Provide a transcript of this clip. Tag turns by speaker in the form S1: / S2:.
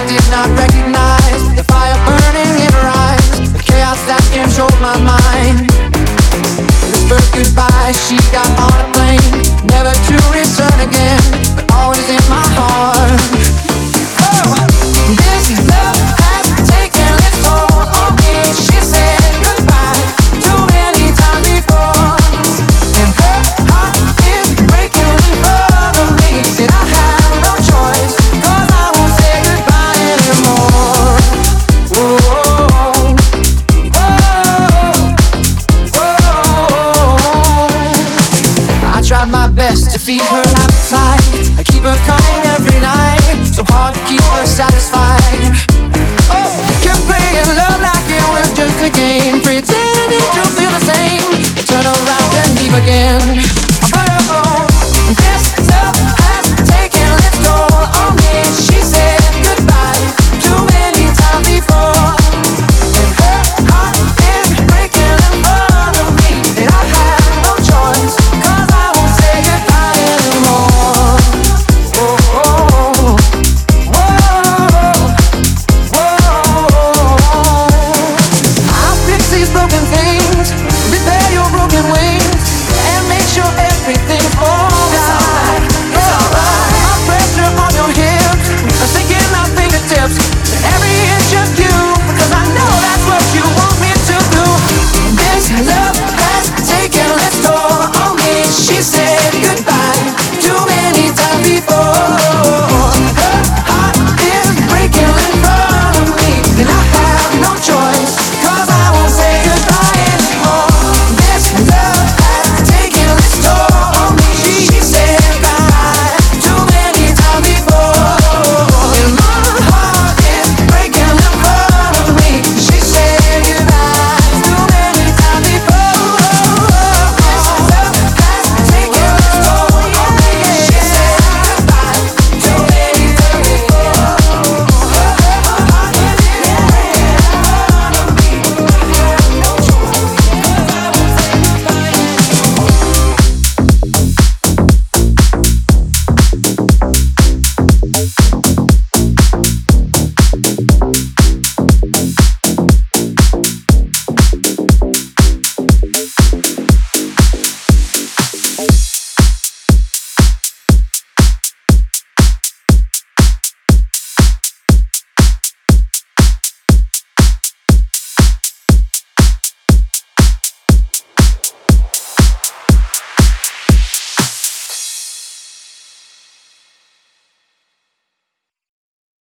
S1: did not recognize the fire burning in her eyes, the chaos that controlled my mind. Whispered goodbye, she got on a plane, never to return again, but always in my heart. Oh, this love has taken its toll on me. She said goodbye too many times before, and her heart is breaking in front of me. Said I have no choice, 'cause I won't say goodbye anymore. Whoa, whoa, whoa. I tried my best to feed her appetite, I keep her coming every night, so hard to keep her satisfied. Oh, kept playing love like it was just a game, pretending to feel the same, turn around and leave again.